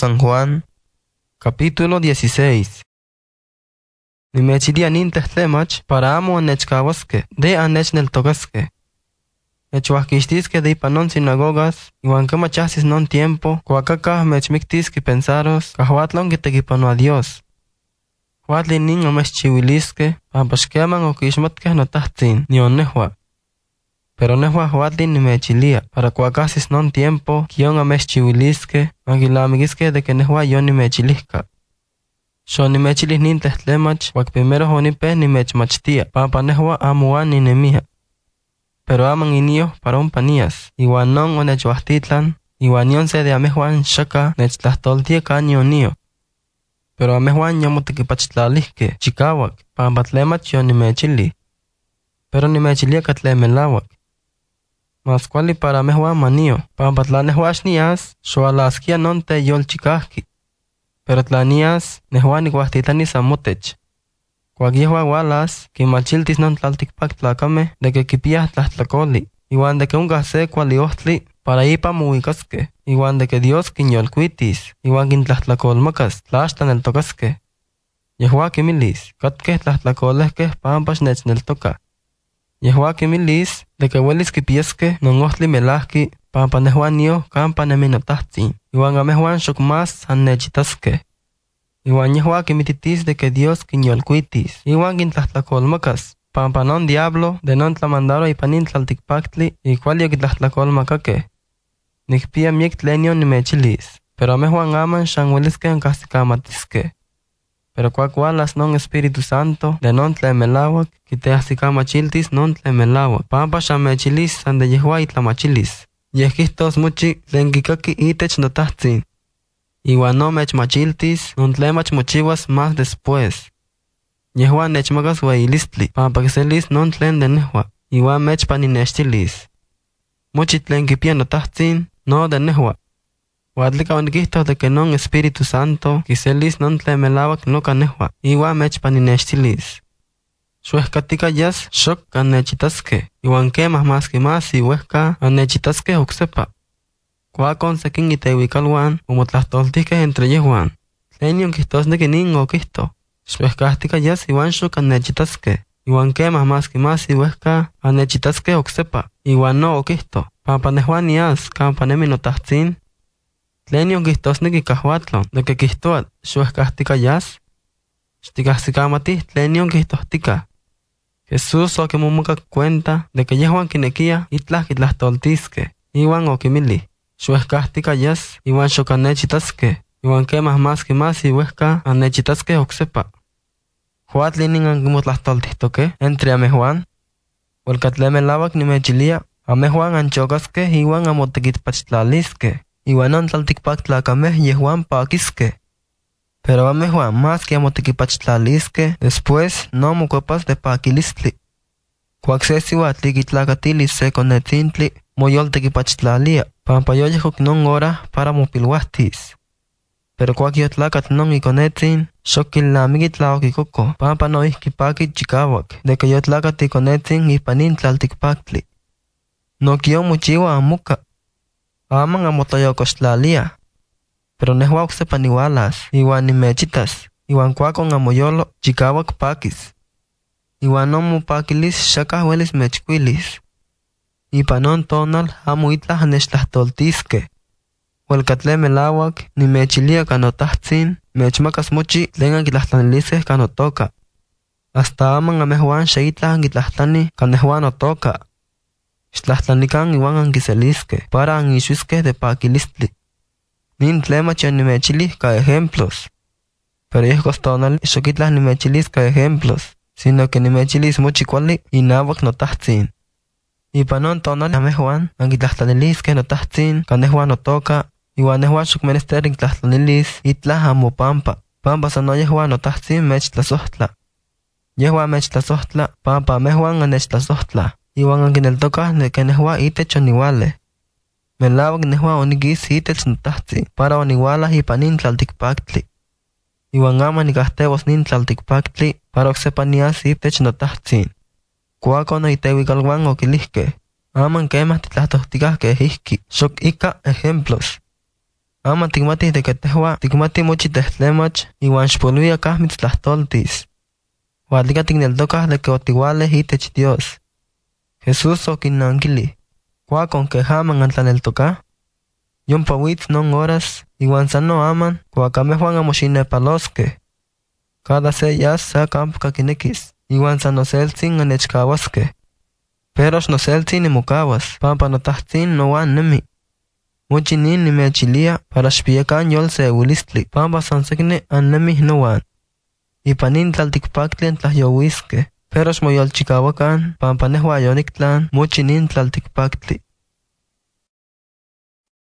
San Juan, capítulo 16. Nimechilia nintehtemach para amo annechkawaske, de annechneltokaske. Nechwahkixtiske de ipan non sinagogas, iwan kemachahsis non tiempo, kuakakah mechmiktiski pensaros, kahuatlon kitekipanoa Dios. Huatli nin omechchiuiliske, pampaxkeman okixmatkeh notahtzin, nion nehua. Pero nehua huatli nimechilia, para kuakahsis non tiempo, kion omechchiuiliske, mankilamikiske de que nehua yon nimechilihka. Xo nimechilis nintehtemach, wak primero onipeh nimechmachtia, pampa nehua amuan ninemia. Pero aman inio para ompanias, iwan non onechwahtitlan, iwan yon se de amehuan shaka nechtlahtoltia kanionio. Pero amehuan yomotekipachtlaliske, chikawak, pampa tlemach yon nimechili. Pero nimechilia katlemelawak. Mas kuali para amehuan manio, pampa tlanehuax nias, xoalaskia non te yolchikahki. Pero tlanias, nehuan nikuahtitlani samotech. Kuak yehua walas, kimachiltis non tlaltikpak tlakame de que kipiah tlahtlakoli, iwan de que unkah se kuali ohtli para ipa muikaske, iwan de que Dios kinyolkuitis, iwan kintlahtakolmakas tlaxtaneltokaske. Yehua kimilis, katkeh tlahtlakolehkeh pampax nechneltoka. Yehua kimilis de que welis kipiaske non ohtli melahki, pampa nehuan nio kampa neminotahtzin, iwan amehuan xok mas annechitaske. Iwan yehua kimititis de que Dios kinyolkuitis, iwan kintlahtakolmakas, pampa non diablo de non tlamandaro ipanin tlaltikpaktli, ikual yokitlahtakolmakake. Nikpia miek tlenio nimechilis, pero amehuan aman xan weliske ankahsikamatiske. Pero kuak walas non Espíritu Santo de non tlemelawak, kitehsikamachiltis non tlemelawak, pampa xan mechilis san de yehua itlamachilis. Yeh kihtos muchi tlen kikaki itech notahtzin. Iwan no mechmachiltis non tlemach mochiwas más después. Yehua nechmakas weilistli, pampa kiselis non tlen de nehua, iwan mechpaninextilis. Muchi tlen kipia notahtzin, no de nehua. Huatlika onikihtos de que non Espíritu Santo kiselis non tlemelawak noka nehua, iwan mechpaninextilis. Xuehkatika yas xok annechitaske, iwan kemah maski mas iuehka annechitaske oksepa. Kuakon sekin iteuikalwan omotlahtoltihkeh entre yehuan. Tlen kihtosneki nin okihto. Xuehkahtika yas iwan xok annechitaske, iwan kemah maski mas iuehka annechitaske oksepa, iwan no okihto, pampa nehuan nias kampa nemi notahtzin. Tlen kihtosneki kahuatlon de que kihtoat xuehkahtika yas. Xtikahsikamatih tlen kihtohtika. Jesús okimomukak cuenta de que yehuan kinekia itlah kitlahtoltiske, iwan okimili, xuehkahtika yas, iwan xok annechitaske, iwan kemah maski mas iuehka annechitaske oksepa. Huatli nin ankimotlahtoltihtoke entre amehuan. Huelkatlemelawak nimechilia, amehuan anchokaske iwan amotekitpachtlaliske, iwan non tlaltikpak tlakameh yehuan pakiske. Pero amehuan más que amotekipachtlaliske, después no mokuepas de pakilistli. Kuak se siuatli kitlakatilis se konetzintli, moyoltekipachtlalia, pampa yoyehok non hora para mopilwahtis. Pero kuak yotlakat non ikonetzin, xok kilnamiki tlaokikoko, pampa noihki paki chikawak, de que yotlakat ikonetzin ipanin tlaltikpaktli. No kion mochiwa amuka. Aman amotlayokochtlalia. Pero nehua oksepa niwalas, iwan nimechitas, iwan kuakon amoyolo chikawak pakis. Iwan non mopakilis xakah welis mechkuilis. Ipan non tonal amo itlah nechtlahtoltiske. Huelkatlemelawak nimechilia kanotahtzin, mechmakas mochi tlen ankitlahtlaniliseh kanotoka. Hasta aman amehuan xe itlah ankitlahtlani kanehuan otoka. Xtlahtlanikan iwan ankiseliske, para anixuiskeh de pakilistli. Nin tlemach nimechilih ka ejemplos. Pero yehkos tonal xok itlah nimechilis ka ejemplos, sino que nimechilis mochi kuali inawak notahtzin. Ipan non tonal amehuan ankitlahtlaniliskeh notahtzin ka nehuan otoka, iwan nehuan xok menester inktlahtlanelis itlah amopampa, pampa sano yehuan notahtzin mechtlasohtla. Yehuan mechtlasohtla, pampa amehuan annechtlasohtla, iwan ankineltokah de que nehua itech oniwaleh. Melawak nehua onikis itech notahtzin para oniwalah ipanin tlaltikpaktli. Iwan ama nikahtewos nin tlaltikpaktli para oksepa nias itech notahtzin. Kuakon iteuikalwan okilihkeh, aman kemah titlahtohtikah keh ihki, xok ika ejemplos. Ama ticmatih de que tehua ticmatih mochi tehtlemach iwan xpoluia kah mitztlahtoltis. Huatlica ticneltocah de que otiualeh itech Dios. Jesús oquinnankilih: Cuacon que aman antlaneltocah. Yompa huitz non horas, iwan sano aman cuacamehwan amoxinepalosqueh. Cada se yas sa campa quinequis, iwan san noseltzin annechcahuasqueh. Pero xnoseltzin nimocahuas, pampa notahtzin noan nemi. Mochi nin nimechilia para xpiacan yolseuilistli, pampa san secne annemih noan. Ipan nin tlalticpactli entlahyohuisqueh, pero xmoyolchicahuacan, pampa nehua yonictlan mochi nin tlalticpactli.